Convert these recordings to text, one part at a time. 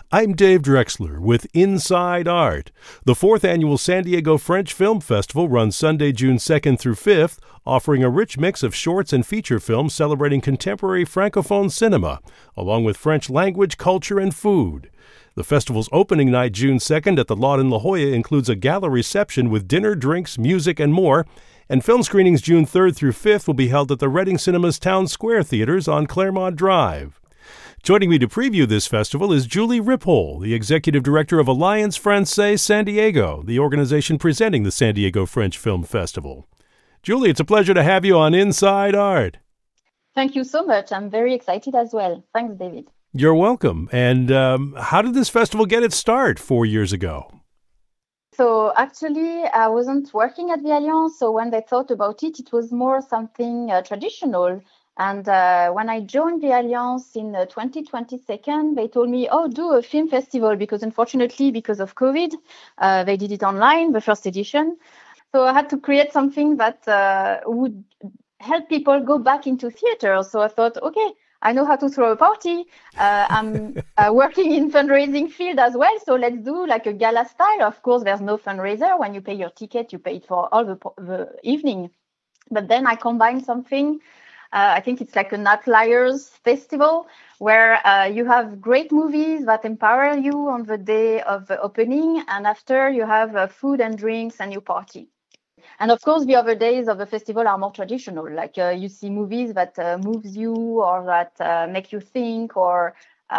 I'm Dave Drexler with Inside Art. The 4th annual San Diego French Film Festival runs Sunday, June 2nd through 5th, offering a rich mix of shorts and feature films celebrating contemporary Francophone cinema, along with French language, culture, and food. The festival's opening night, June 2nd, at the Lot in La Jolla includes a gala reception with dinner, drinks, music, and more, and film screenings June 3rd through 5th will be held at the Reading Cinema's Town Square Theaters on Claremont Drive. Joining me to preview this festival is Julie Ripoll, the Executive Director of Alliance Francaise San Diego, the organization presenting the San Diego French Film Festival. Julie, it's a pleasure to have you on Inside Art. Thank you so much. I'm very excited as well. Thanks, David. You're welcome. And how did this festival get its start 4 years ago? So actually, I wasn't working at the Alliance, so when they thought about it, it was more something traditional. And when I joined the Alliance in 2022, they told me, do a film festival, because unfortunately, because of COVID, they did it online, the first edition. So I had to create something that would help people go back into theater. So I thought, okay, I know how to throw a party. I'm working in fundraising field as well. So let's do like a gala style. Of course, there's no fundraiser. When you pay your ticket, you pay it for all the evening. But then I combined something. I think it's like an Outliers festival where you have great movies that empower you on the day of the opening. And after you have food and drinks and you party. And of course, the other days of the festival are more traditional. Like you see movies that moves you or that make you think or,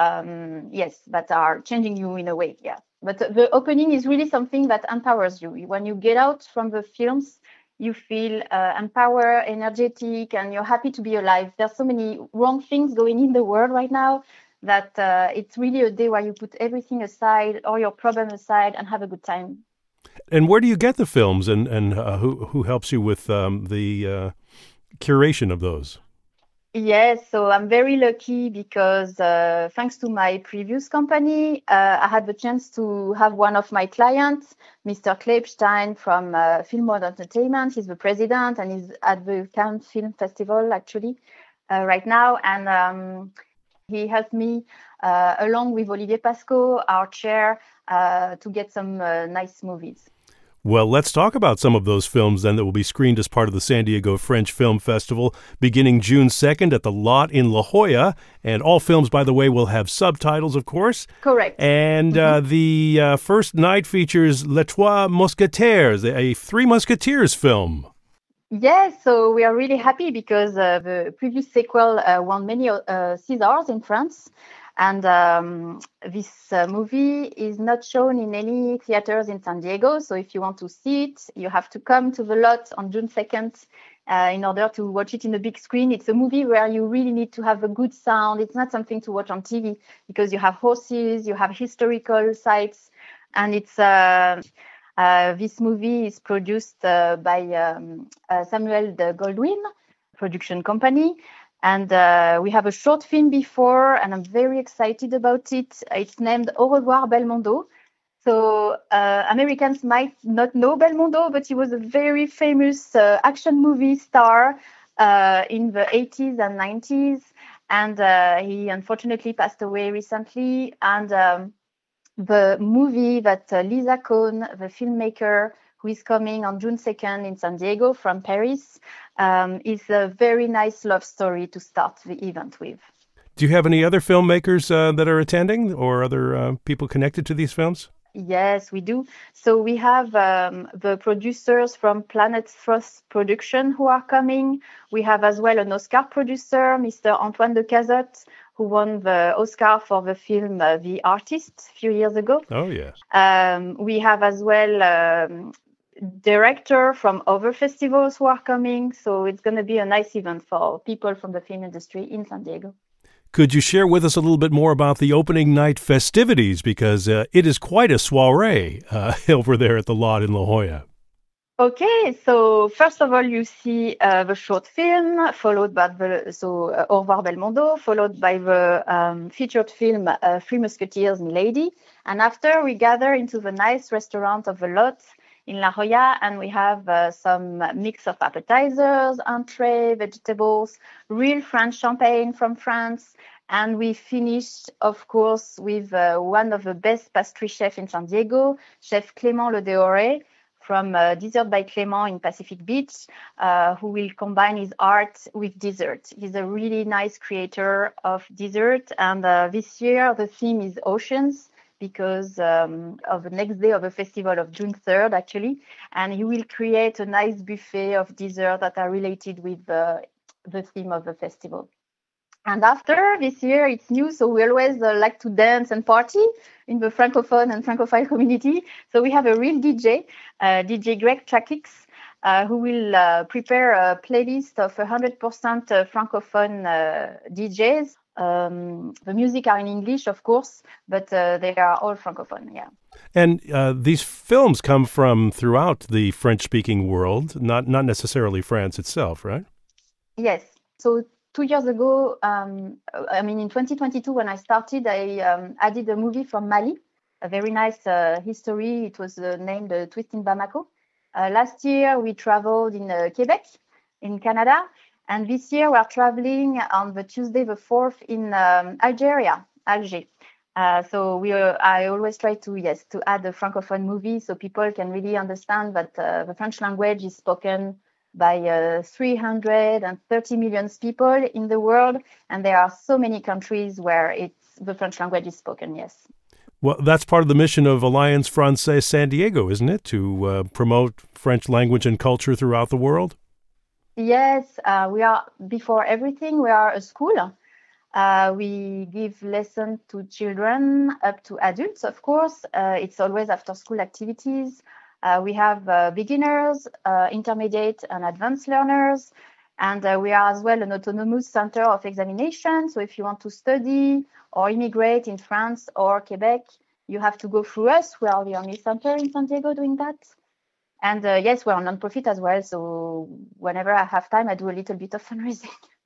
that are changing you in a way. Yeah. But the opening is really something that empowers you. When you get out from the films, you feel empowered, energetic, and you're happy to be alive. There's so many wrong things going in the world right now that it's really a day where you put everything aside, all your problems aside, and have a good time. And where do you get the films, and who helps you with the curation of those? Yes, so I'm very lucky because thanks to my previous company, I had the chance to have one of my clients, Mr. Kleibstein from Film World Entertainment. He's the president and he's at the Cannes Film Festival actually right now. And he helped me along with Olivier Pasco, our chair, to get some nice movies. Well, let's talk about some of those films then that will be screened as part of the San Diego French Film Festival beginning June 2nd at the Lot in La Jolla. And all films, by the way, will have subtitles, of course. Correct. And the first night features Les Trois Mousquetaires, a Three Musketeers film. Yes, so we are really happy because the previous sequel won many Césars in France. And this movie is not shown in any theaters in San Diego. So if you want to see it, you have to come to the Lot on June 2nd in order to watch it in the big screen. It's a movie where you really need to have a good sound. It's not something to watch on TV because you have horses, you have historical sites. And it's this movie is produced by Samuel de Goldwyn production company. And we have a short film before, and I'm very excited about it. It's named Au revoir Belmondo. So Americans might not know Belmondo, but he was a very famous action movie star in the 80s and 90s. And he unfortunately passed away recently. And the movie that Lisa Cohn, the filmmaker, who is coming on June 2nd in San Diego from Paris, is a very nice love story to start the event with. Do you have any other filmmakers that are attending or other people connected to these films? Yes, we do. So we have the producers from Planet Frost Production who are coming. We have as well an Oscar producer, Mr. Antoine de Cazotte, who won the Oscar for the film The Artist a few years ago. Oh, yes. We have as well director from other festivals who are coming. So it's going to be a nice event for people from the film industry in San Diego. Could you share with us a little bit more about the opening night festivities? Because it is quite a soiree over there at the Lot in La Jolla. Okay, so first of all, you see the short film, followed by Au revoir Belmondo, followed by the featured film Three Musketeers and Lady. And after, we gather into the nice restaurant of the Lot in La Jolla, and we have some mix of appetizers, entree, vegetables, real French champagne from France, And we finished, of course, with one of the best pastry chefs in San Diego, Chef Clément Le Deoré from Dessert by Clément in Pacific Beach, who will combine his art with dessert. He's a really nice creator of dessert. And this year, the theme is oceans, because of the next day of the festival of June 3rd, actually. And he will create a nice buffet of desserts that are related with the theme of the festival. And after this year, it's new, so we always like to dance and party in the Francophone and Francophile community. So we have a real DJ, DJ Greg Chakix, who will prepare a playlist of 100% Francophone DJs. The music are in English, of course, but they are all Francophone, yeah. And these films come from throughout the French-speaking world, not necessarily France itself, right? Yes. So 2 years ago, in 2022, when I started, I did a movie from Mali, a very nice history. It was named Twist in Bamako. Last year, we traveled in Quebec, in Canada. And this year, we're traveling on the Tuesday, the 4th, in Algeria, Alger. So I always try to add a Francophone movie so people can really understand that the French language is spoken by 330 million people in the world. And there are so many countries where the French language is spoken, yes. Well, that's part of the mission of Alliance Francaise San Diego, isn't it? To promote French language and culture throughout the world? Yes, we are, before everything, we are a school. We give lessons to children up to adults, of course. It's always after school activities. We have beginners, intermediate and advanced learners. And we are as well an autonomous center of examination. So if you want to study or immigrate in France or Quebec, you have to go through us. We are the only center in San Diego doing that. And yes, we're a nonprofit as well. So whenever I have time, I do a little bit of fundraising.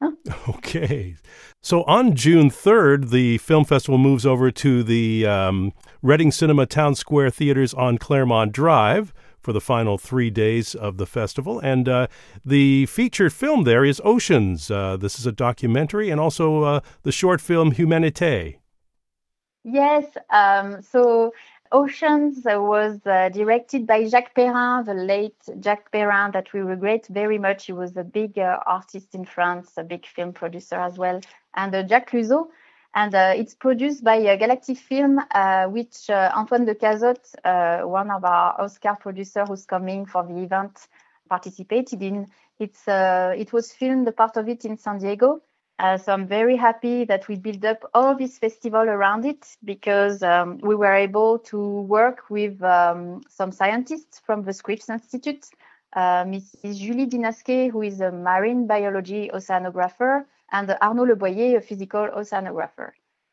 Okay. So on June 3rd, the film festival moves over to the Reading Cinema Town Square Theaters on Claremont Drive for the final 3 days of the festival. And the featured film there is Oceans. This is a documentary, and also the short film Humanité. Yes. So Oceans was directed by Jacques Perrin, the late Jacques Perrin, that we regret very much. He was a big artist in France, a big film producer as well, and Jacques Cluzot. And it's produced by Galactic Film, which Antoine de Cazotte, one of our Oscar producers who's coming for the event, participated in. It was filmed, a part of it, in San Diego. So I'm very happy that we built up all this festival around it, because we were able to work with some scientists from the Scripps Institute, Mrs. Julie Dinasquet, who is a marine biology oceanographer, and Arnaud Leboyer, a physical oceanographer.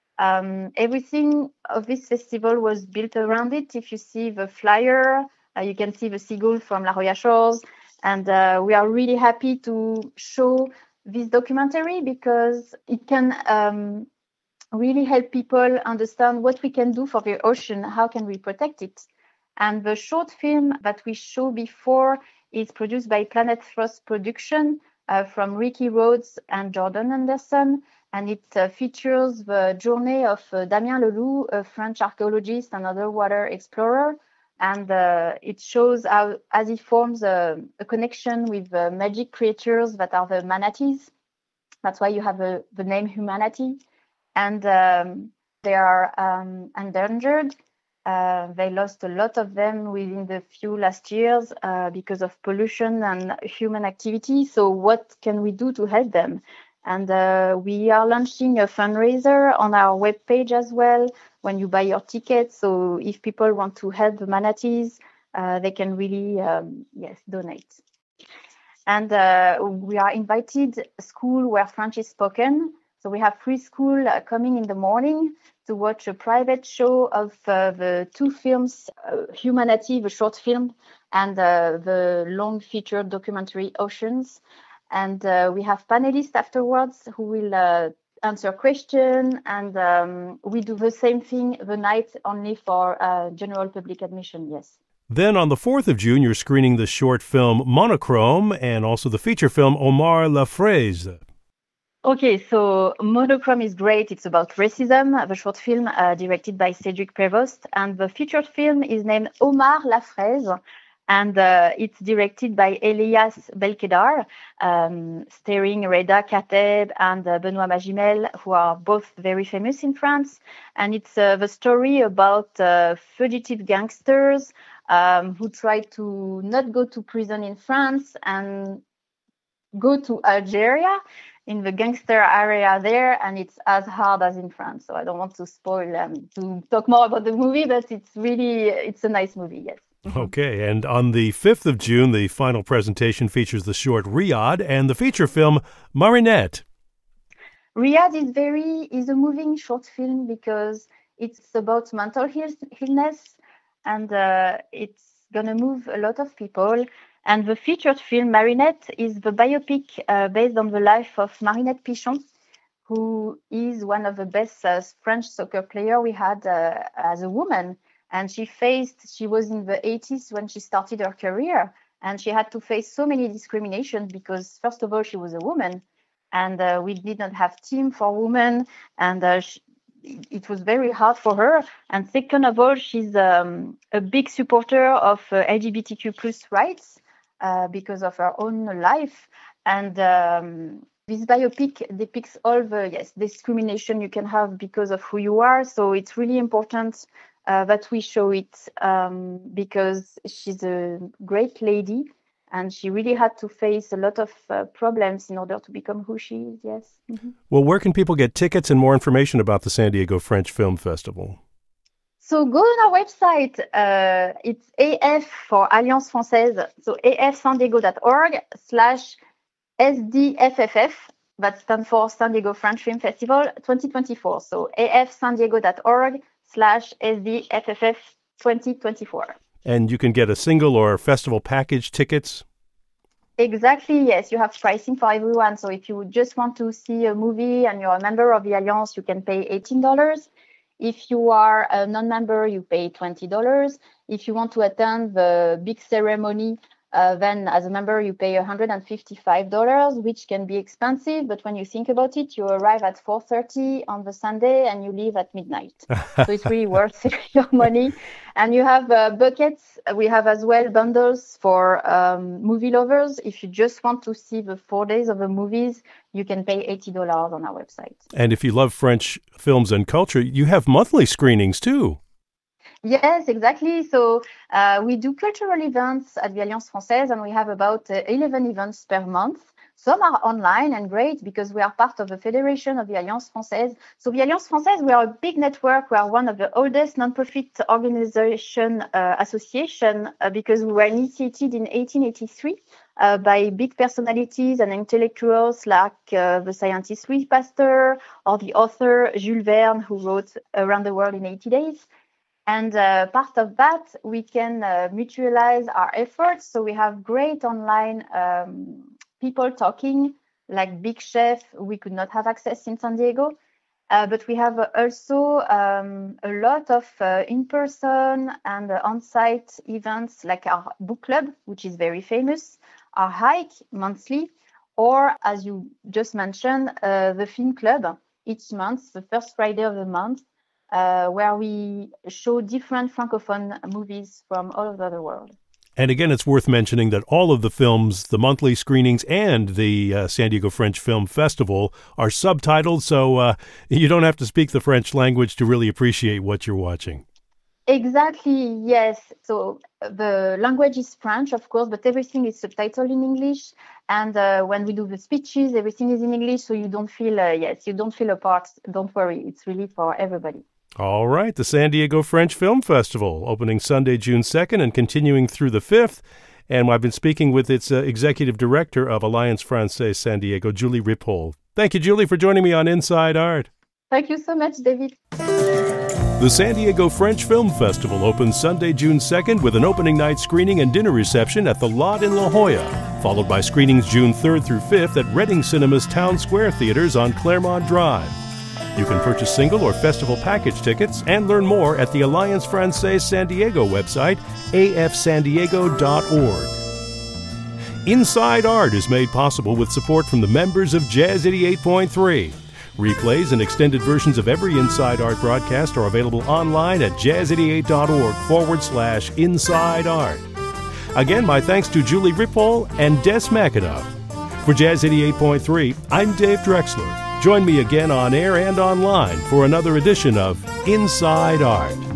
Everything of this festival was built around it. If you see the flyer, you can see the seagull from La Jolla Shores. And we are really happy to show this documentary, because it can really help people understand what we can do for the ocean, how can we protect it. And the short film that we showed before is produced by Planet Frost Production from Ricky Rhodes and Jordan Anderson. And it features the journey of Damien Leloup, a French archaeologist and underwater explorer. And it shows how, as it forms a connection with magic creatures that are the manatees. That's why you have the name Humanity. And they are endangered. They lost a lot of them within the few last years because of pollution and human activity. So what can we do to help them? And we are launching a fundraiser on our webpage as well when you buy your ticket. So if people want to help the manatees, they can really, donate. And we are invited school where French is spoken. So we have free school coming in the morning to watch a private show of the two films, Humanity, the short film, and the long feature documentary Oceans. And we have panelists afterwards who will answer questions. And we do the same thing the night only for general public admission, yes. Then on the 4th of June, you're screening the short film Monochrome and also the feature film Omar La Fraise. Okay, so Monochrome is great. It's about racism, the short film directed by Cedric Prevost. And the featured film is named Omar La Fraise. And it's directed by Elias Belkedar, starring Reda Kateb and Benoît Magimel, who are both very famous in France. And it's the story about fugitive gangsters who try to not go to prison in France and go to Algeria in the gangster area there, and it's as hard as in France. So I don't want to spoil to talk more about the movie, but it's a nice movie, yes. Okay, and on the 5th of June, the final presentation features the short Riyadh and the feature film Marinette. Riyadh is a moving short film because it's about mental illness, and it's going to move a lot of people. And the featured film Marinette is the biopic based on the life of Marinette Pichon, who is one of the best French soccer player we had as a woman. And she was in the 80s when she started her career, and she had to face so many discriminations because, first of all, she was a woman, and we did not have team for women, and it was very hard for her. And second of all, she's a big supporter of LGBTQ plus rights because of her own life. And this biopic depicts all the discrimination you can have because of who you are. So it's really important that we show it because she's a great lady and she really had to face a lot of problems in order to become who she is, yes. Mm-hmm. Well, where can people get tickets and more information about the San Diego French Film Festival? So go on our website. It's AF for Alliance Française. So afsandiego.org/SDFFF. That stands for San Diego French Film Festival 2024. So afsandiego.org/SDFFF 2024. And you can get a single or festival package tickets? Exactly, yes. You have pricing for everyone. So if you just want to see a movie and you're a member of the Alliance, you can pay $18. If you are a non-member, you pay $20. If you want to attend the big ceremony, then as a member, you pay $155, which can be expensive. But when you think about it, you arrive at 4:30 on the Sunday and you leave at midnight. So it's really worth your money. And you have buckets. We have as well bundles for movie lovers. If you just want to see the 4 days of the movies, you can pay $80 on our website. And if you love French films and culture, you have monthly screenings too. Yes, exactly. So we do cultural events at the Alliance Française, and we have about 11 events per month. Some are online and great because we are part of the Federation of the Alliance Française. So the Alliance Française, we are a big network. We are one of the oldest non-profit association because we were initiated in 1883 by big personalities and intellectuals like the scientist Louis Pasteur or the author Jules Verne, who wrote Around the World in 80 Days. And part of that, we can mutualize our efforts. So we have great online people talking, like Big Chef. We could not have access in San Diego. But we have also a lot of in-person and on-site events, like our book club, which is very famous, our hike monthly, or as you just mentioned, the film club each month, the first Friday of the month, where we show different Francophone movies from all over the world. And again, it's worth mentioning that all of the films, the monthly screenings and the San Diego French Film Festival are subtitled, so you don't have to speak the French language to really appreciate what you're watching. Exactly, yes. So the language is French, of course, but everything is subtitled in English. And when we do the speeches, everything is in English, so you don't feel, you don't feel apart. Don't worry, it's really for everybody. All right, the San Diego French Film Festival, opening Sunday, June 2nd and continuing through the 5th. And I've been speaking with its executive director of Alliance Française San Diego, Julie Ripoll. Thank you, Julie, for joining me on Inside Art. Thank you so much, David. The San Diego French Film Festival opens Sunday, June 2nd with an opening night screening and dinner reception at the Lot in La Jolla, followed by screenings June 3rd through 5th at Reading Cinema's Town Square Theaters on Claremont Drive. You can purchase single or festival package tickets and learn more at the Alliance Française San Diego website, afsandiego.org. Inside Art is made possible with support from the members of Jazz 88.3. Replays and extended versions of every Inside Art broadcast are available online at jazz88.org/Inside Art. Again, my thanks to Julie Ripoll and Des McAnuff. For Jazz 88.3, I'm Dave Drexler. Join me again on air and online for another edition of Inside Art.